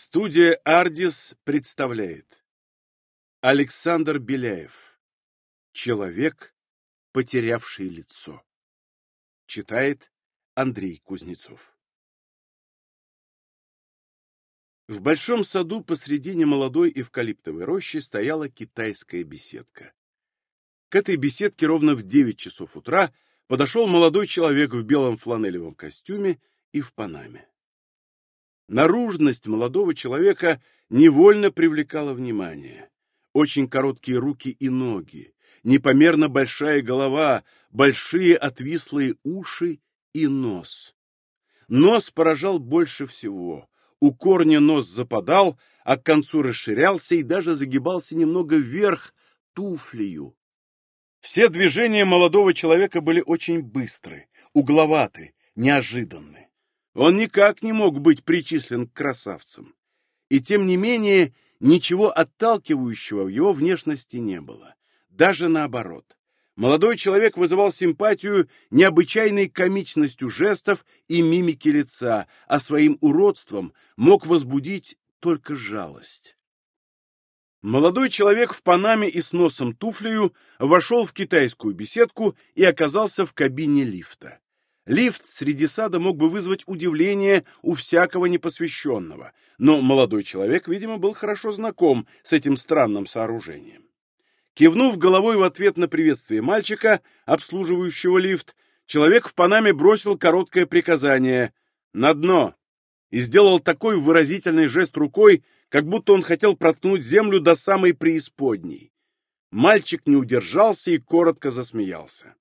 Студия «Ардис» представляет Александр Беляев. Человек, потерявший лицо. Читает Андрей Кузнецов. В большом саду посредине молодой эвкалиптовой рощи стояла китайская беседка. К этой беседке ровно в 9 часов утра подошел молодой человек в белом фланелевом костюме и в панаме. Наружность молодого человека невольно привлекала внимание. Очень короткие руки и ноги, непомерно большая голова, большие отвислые уши и нос. Нос поражал больше всего. У корня нос западал, а к концу расширялся и даже загибался немного вверх туфлею. Все движения молодого человека были очень быстры, угловаты, неожиданны. Он никак не мог быть причислен к красавцам. И тем не менее, ничего отталкивающего в его внешности не было. Даже наоборот. Молодой человек вызывал симпатию необычайной комичностью жестов и мимики лица, а своим уродством мог возбудить только жалость. Молодой человек в панаме и с носом туфлею вошел в китайскую беседку и оказался в кабине лифта. Лифт среди сада мог бы вызвать удивление у всякого непосвященного, но молодой человек, видимо, был хорошо знаком с этим странным сооружением. Кивнув головой в ответ на приветствие мальчика, обслуживающего лифт, человек в панаме бросил короткое приказание «на дно» и сделал такой выразительный жест рукой, как будто он хотел проткнуть землю до самой преисподней. Мальчик не удержался и коротко засмеялся.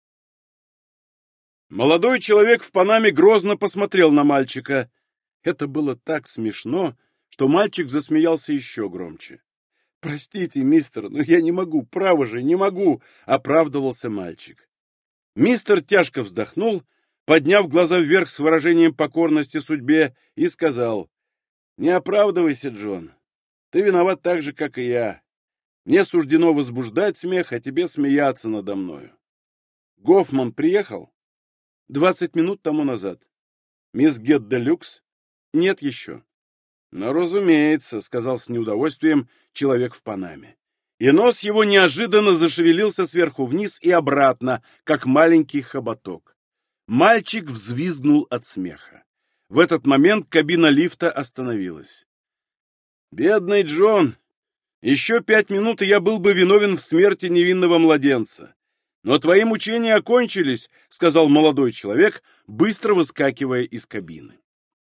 Молодой человек в панаме грозно посмотрел на мальчика. Это было так смешно, что мальчик засмеялся еще громче. «Простите, мистер, но я не могу, право же, не могу», — оправдывался мальчик. Мистер тяжко вздохнул, подняв глаза вверх с выражением покорности судьбе, и сказал: «Не оправдывайся, Джон. Ты виноват так же, как и я. Мне суждено возбуждать смех, а тебе смеяться надо мною. Гофман приехал? 20 минут тому назад. Мисс Гетта Люкс? Нет еще». «Ну, разумеется», — сказал с неудовольствием человек в панаме. И нос его неожиданно зашевелился сверху вниз и обратно, как маленький хоботок. Мальчик взвизгнул от смеха. В этот момент кабина лифта остановилась. «Бедный Джон! Еще 5 минут, и я был бы виновен в смерти невинного младенца. Но твои мучения окончились», — сказал молодой человек, быстро выскакивая из кабины.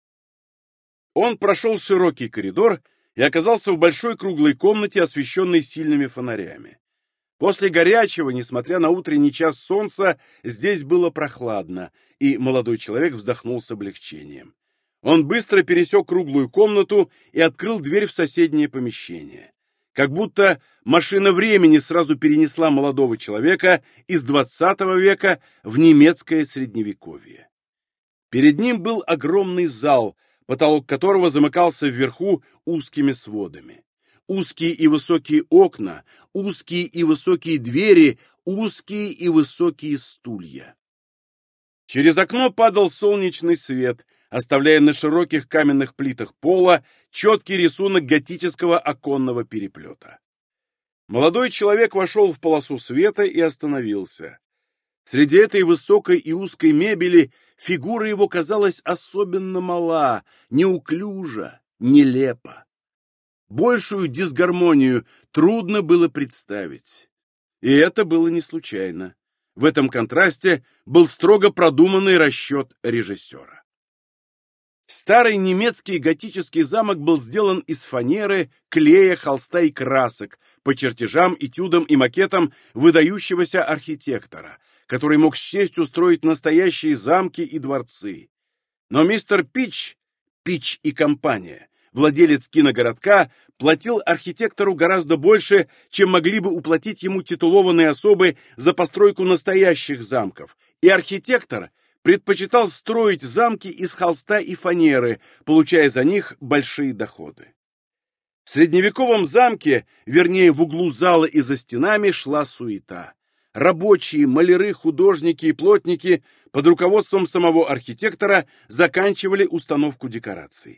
Он прошел широкий коридор и оказался в большой круглой комнате, освещенной сильными фонарями. После горячего, несмотря на утренний час солнца, здесь было прохладно, и молодой человек вздохнул с облегчением. Он быстро пересек круглую комнату и открыл дверь в соседнее помещение. Как будто машина времени сразу перенесла молодого человека из 20 века в немецкое средневековье. Перед ним был огромный зал, потолок которого замыкался вверху узкими сводами. Узкие и высокие окна, узкие и высокие двери, узкие и высокие стулья. Через окно падал солнечный свет, оставляя на широких каменных плитах пола четкий рисунок готического оконного переплета. Молодой человек вошел в полосу света и остановился. Среди этой высокой и узкой мебели фигура его казалась особенно мала, неуклюжа, нелепа. Большую дисгармонию трудно было представить. И это было не случайно. В этом контрасте был строго продуманный расчет режиссера. Старый немецкий готический замок был сделан из фанеры, клея, холста и красок, по чертежам, этюдам и макетам выдающегося архитектора, который мог с честью строить настоящие замки и дворцы. Но мистер Пич и компания, владелец киногородка, платил архитектору гораздо больше, чем могли бы уплатить ему титулованные особы за постройку настоящих замков, и архитектор предпочитал строить замки из холста и фанеры, получая за них большие доходы. В средневековом замке, вернее, в углу зала и за стенами, шла суета. Рабочие, маляры, художники и плотники под руководством самого архитектора заканчивали установку декораций.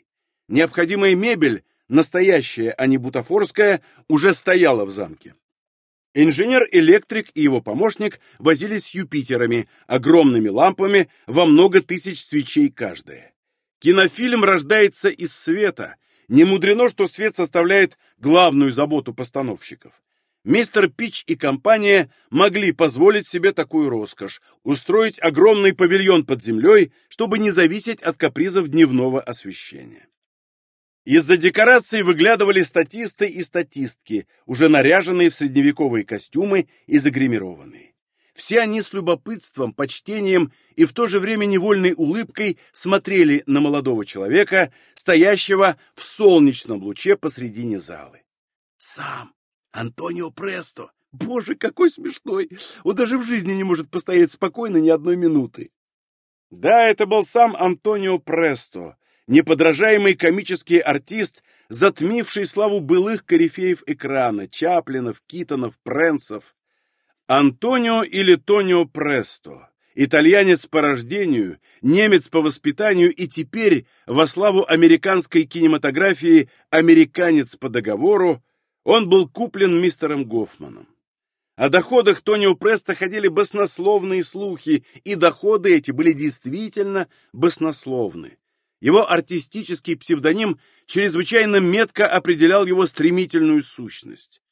Необходимая мебель, настоящая, а не бутафорская, уже стояла в замке. Инженер-электрик и его помощник возились с Юпитерами, огромными лампами во много тысяч свечей каждая. Кинофильм рождается из света. Не мудрено, что свет составляет главную заботу постановщиков. Мистер Пич и компания могли позволить себе такую роскошь – устроить огромный павильон под землей, чтобы не зависеть от капризов дневного освещения. Из-за декораций выглядывали статисты и статистки, уже наряженные в средневековые костюмы и загримированные. Все они с любопытством, почтением и в то же время невольной улыбкой смотрели на молодого человека, стоящего в солнечном луче посредине залы. «Сам Антонио Престо! Боже, какой смешной! Он даже в жизни не может постоять спокойно ни одной минуты!» Да, это был сам Антонио Престо, неподражаемый комический артист, затмивший славу былых корифеев экрана, Чаплинов, Китонов, Пренцев. Антонио или Тонио Престо, итальянец по рождению, немец по воспитанию и теперь, во славу американской кинематографии, американец по договору, он был куплен мистером Гофманом. О доходах Тонио Престо ходили баснословные слухи, и доходы эти были действительно баснословны. Его артистический псевдоним чрезвычайно метко определял его стремительную сущность.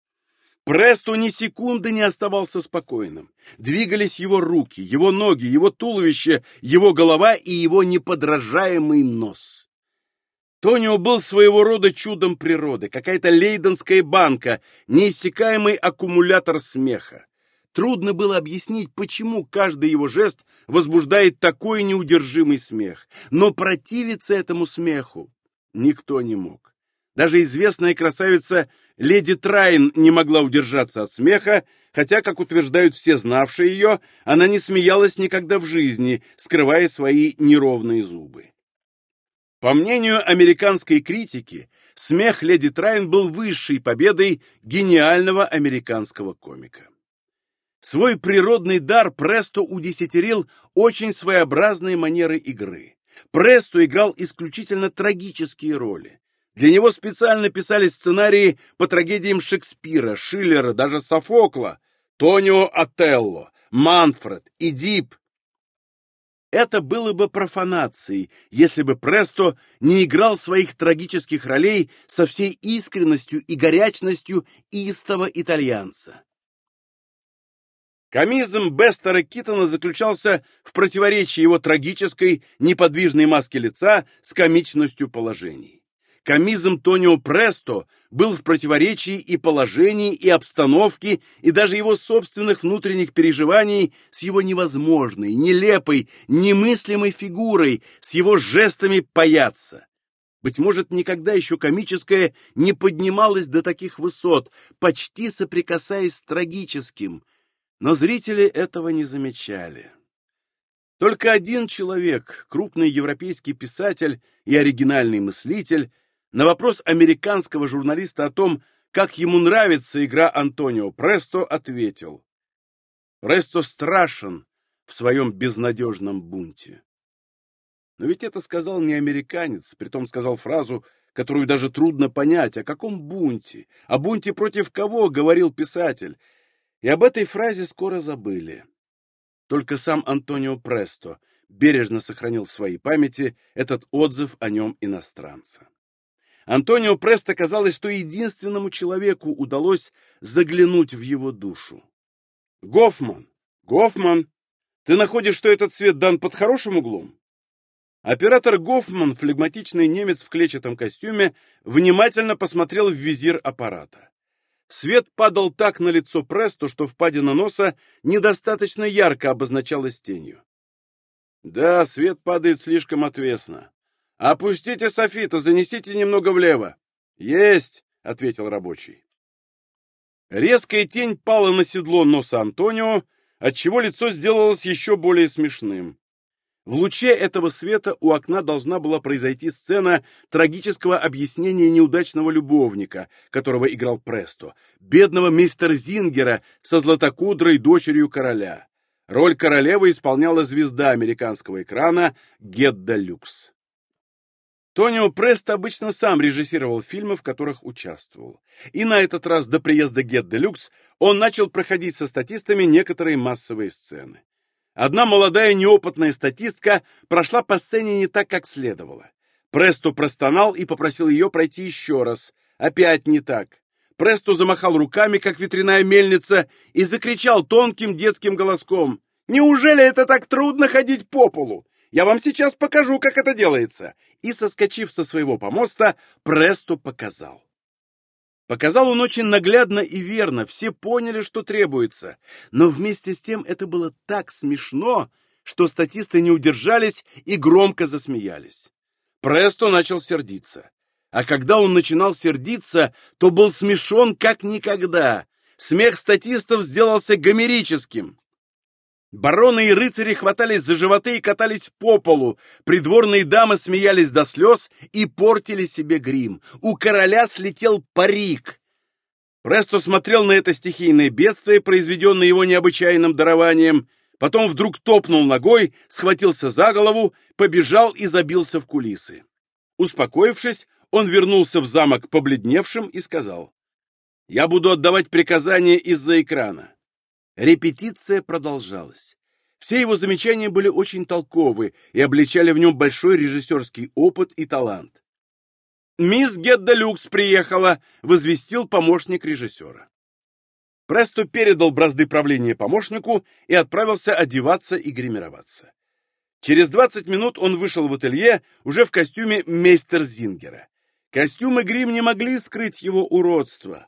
Престо ни секунды не оставался спокойным. Двигались его руки, его ноги, его туловище, его голова и его неподражаемый нос. Тонио был своего рода чудом природы, какая-то лейденская банка, неиссякаемый аккумулятор смеха. Трудно было объяснить, почему каждый его жест возбуждает такой неудержимый смех. Но противиться этому смеху никто не мог. Даже известная красавица леди Трайн не могла удержаться от смеха, хотя, как утверждают все знавшие ее, она не смеялась никогда в жизни, скрывая свои неровные зубы. По мнению американской критики, смех леди Трайн был высшей победой гениального американского комика. Свой природный дар Престо удесятерил очень своеобразные манеры игры. Престо играл исключительно трагические роли. Для него специально писали сценарии по трагедиям Шекспира, Шиллера, даже Софокла, Тонио Отелло, Манфред, Эдип. Это было бы профанацией, если бы Престо не играл своих трагических ролей со всей искренностью и горячностью истого итальянца. Комизм Бестера Китона заключался в противоречии его трагической, неподвижной маске лица с комичностью положений. Комизм Тонио Престо был в противоречии и положении, и обстановки, и даже его собственных внутренних переживаний с его невозможной, нелепой, немыслимой фигурой, с его жестами паяца. Быть может, никогда еще комическое не поднималось до таких высот, почти соприкасаясь с трагическим, но зрители этого не замечали. Только один человек, крупный европейский писатель и оригинальный мыслитель, на вопрос американского журналиста о том, как ему нравится игра Антонио Престо, ответил: «Престо страшен в своем безнадежном бунте». Но ведь это сказал не американец, притом сказал фразу, которую даже трудно понять. О каком бунте? О бунте против кого, говорил писатель? И об этой фразе скоро забыли. Только сам Антонио Престо бережно сохранил в своей памяти этот отзыв о нем иностранца. Антонио Престо казалось, что единственному человеку удалось заглянуть в его душу. «Гофман! Гофман! Ты находишь, что этот цвет дан под хорошим углом?» Оператор Гофман, флегматичный немец в клетчатом костюме, внимательно посмотрел в визир аппарата. Свет падал так на лицо Престо, что впадина носа недостаточно ярко обозначалась тенью. «Да, свет падает слишком отвесно. Опустите софита, занесите немного влево». «Есть!» — ответил рабочий. Резкая тень пала на седло носа Антонио, отчего лицо сделалось еще более смешным. В луче этого света у окна должна была произойти сцена трагического объяснения неудачного любовника, которого играл Престо, бедного мистера Зингера со златокудрой дочерью короля. Роль королевы исполняла звезда американского экрана Гедда Люкс. Тонио Престо обычно сам режиссировал фильмы, в которых участвовал. И на этот раз до приезда Get Deluxe он начал проходить со статистами некоторые массовые сцены. Одна молодая неопытная статистка прошла по сцене не так, как следовало. Престо простонал и попросил ее пройти еще раз. Опять не так. Престо замахал руками, как ветряная мельница, и закричал тонким детским голоском: «Неужели это так трудно ходить по полу? Я вам сейчас покажу, как это делается!» И, соскочив со своего помоста, Престо показал. Показал он очень наглядно и верно, все поняли, что требуется. Но вместе с тем это было так смешно, что статисты не удержались и громко засмеялись. Престо начал сердиться. А когда он начинал сердиться, то был смешон как никогда. Смех статистов сделался гомерическим. Бароны и рыцари хватались за животы и катались по полу. Придворные дамы смеялись до слез и портили себе грим. У короля слетел парик. Престо смотрел на это стихийное бедствие, произведенное его необычайным дарованием, потом вдруг топнул ногой, схватился за голову, побежал и забился в кулисы. Успокоившись, он вернулся в замок побледневшим и сказал: «Я буду отдавать приказания из-за экрана». Репетиция продолжалась. Все его замечания были очень толковы и обличали в нем большой режиссерский опыт и талант. «Мисс Get Deluxe приехала», — возвестил помощник режиссера. Престо передал бразды правления помощнику и отправился одеваться и гримироваться. Через 20 минут он вышел в ателье уже в костюме мейстерзингера. Костюм и грим не могли скрыть его уродство.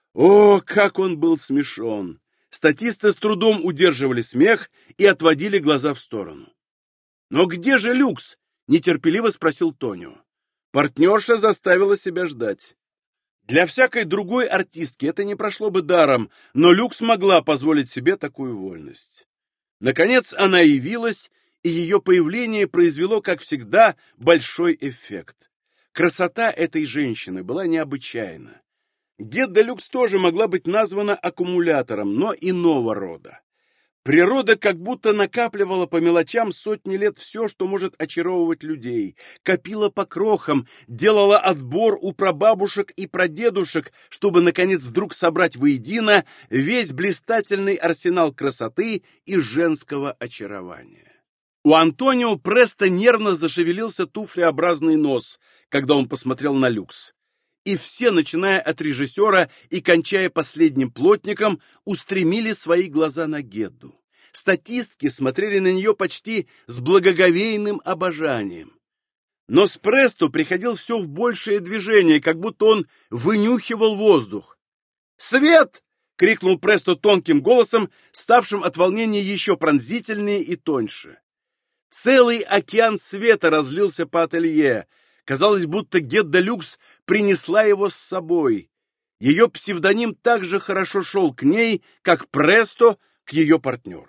О, как он был смешон! Статисты с трудом удерживали смех и отводили глаза в сторону. «Но где же Люкс?» — нетерпеливо спросил Тонио. Партнерша заставила себя ждать. Для всякой другой артистки это не прошло бы даром, но Люкс могла позволить себе такую вольность. Наконец она явилась, и ее появление произвело, как всегда, большой эффект. Красота этой женщины была необычайна. Get Deluxe тоже могла быть названа аккумулятором, но иного рода. Природа как будто накапливала по мелочам сотни лет все, что может очаровывать людей, копила по крохам, делала отбор у прабабушек и прадедушек, чтобы, наконец, вдруг собрать воедино весь блистательный арсенал красоты и женского очарования. У Антонио Престо нервно зашевелился туфлеобразный нос, когда он посмотрел на Люкс. И все, начиная от режиссера и кончая последним плотником, устремили свои глаза на Гедду. Статистки смотрели на нее почти с благоговейным обожанием. Но с Престо приходил все в большее движение, как будто он вынюхивал воздух. «Свет!» — крикнул Престо тонким голосом, ставшим от волнения еще пронзительнее и тоньше. Целый океан света разлился по ателье. Казалось, будто Get Deluxe принесла его с собой. Ее псевдоним так же хорошо шел к ней, как Престо к ее партнеру.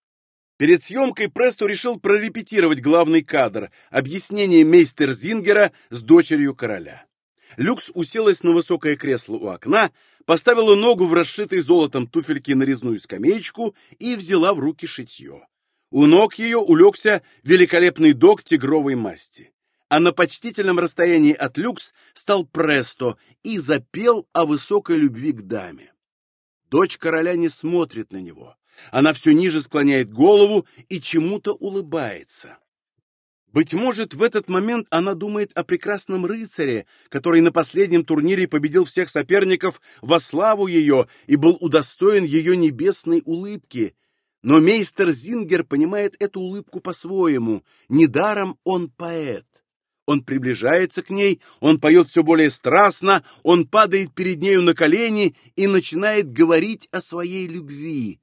Перед съемкой Престо решил прорепетировать главный кадр — объяснение мейстерзингера с дочерью короля. Люкс уселась на высокое кресло у окна, поставила ногу в расшитой золотом туфельке на резную скамеечку и взяла в руки шитье. У ног ее улегся великолепный дог тигровой масти. А на почтительном расстоянии от Люкс стал Престо и запел о высокой любви к даме. Дочь короля не смотрит на него. Она все ниже склоняет голову и чему-то улыбается. Быть может, в этот момент она думает о прекрасном рыцаре, который на последнем турнире победил всех соперников во славу ее и был удостоен ее небесной улыбки. Но мейстерзингер понимает эту улыбку по-своему. Недаром он поэт. Он приближается к ней, он поет все более страстно, он падает перед нею на колени и начинает говорить о своей любви.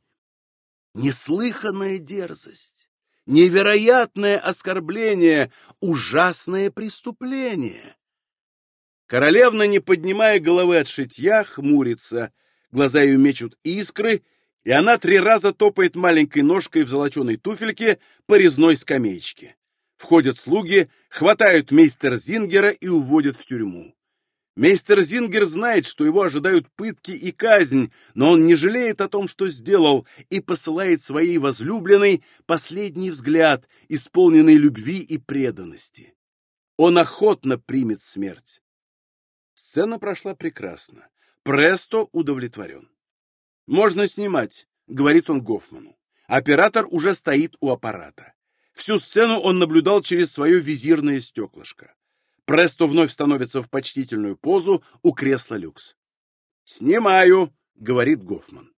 Неслыханная дерзость, невероятное оскорбление, ужасное преступление. Королевна, не поднимая головы от шитья, хмурится, глаза ее мечут искры, и она 3 раза топает маленькой ножкой в золоченой туфельке по резной скамеечке. Входят слуги, хватают мейстерзингера и уводят в тюрьму. Мейстерзингер знает, что его ожидают пытки и казнь, но он не жалеет о том, что сделал, и посылает своей возлюбленной последний взгляд, исполненный любви и преданности. Он охотно примет смерть. Сцена прошла прекрасно. Престо удовлетворен. «Можно снимать», — говорит он Гофману. Оператор уже стоит у аппарата. Всю сцену он наблюдал через свое визирное стеклышко. Престо вновь становится в почтительную позу у кресла люкс. «Снимаю», — говорит Гофман.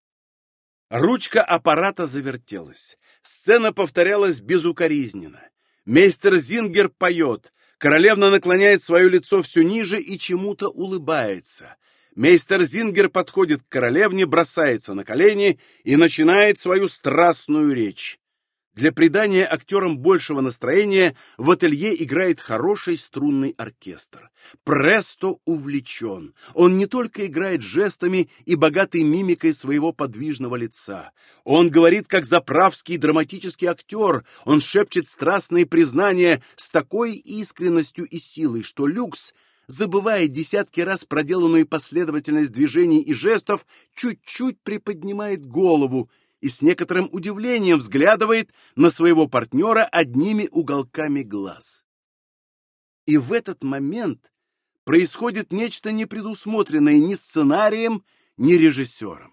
Ручка аппарата завертелась. Сцена повторялась безукоризненно. Мейстер Зингер поет. Королевна наклоняет свое лицо все ниже и чему-то улыбается. Мейстер Зингер подходит к королевне, бросается на колени и начинает свою страстную речь. Для придания актерам большего настроения в ателье играет хороший струнный оркестр. Престо увлечен. Он не только играет жестами и богатой мимикой своего подвижного лица. Он говорит, как заправский драматический актер. Он шепчет страстные признания с такой искренностью и силой, что люкс, забывая десятки раз проделанную последовательность движений и жестов, чуть-чуть приподнимает голову и с некоторым удивлением взглядывает на своего партнера одними уголками глаз. И в этот момент происходит нечто непредусмотренное ни сценарием, ни режиссером.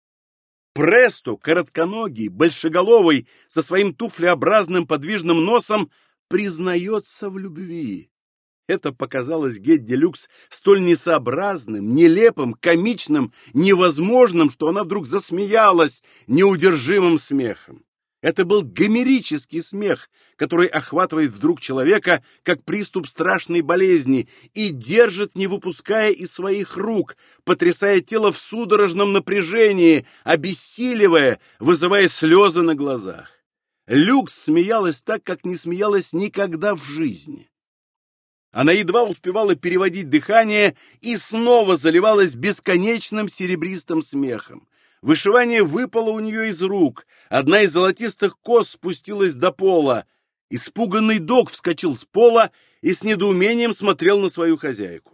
Престо, коротконогий, большеголовый, со своим туфлеобразным подвижным носом, признается в любви. Это показалось Гетти Люкс столь несообразным, нелепым, комичным, невозможным, что она вдруг засмеялась неудержимым смехом. Это был гомерический смех, который охватывает вдруг человека, как приступ страшной болезни, и держит, не выпуская из своих рук, потрясая тело в судорожном напряжении, обессиливая, вызывая слезы на глазах. Люкс смеялась так, как не смеялась никогда в жизни. Она едва успевала переводить дыхание и снова заливалась бесконечным серебристым смехом. Вышивание выпало у нее из рук. Одна из золотистых кос спустилась до пола. Испуганный дог вскочил с пола и с недоумением смотрел на свою хозяйку.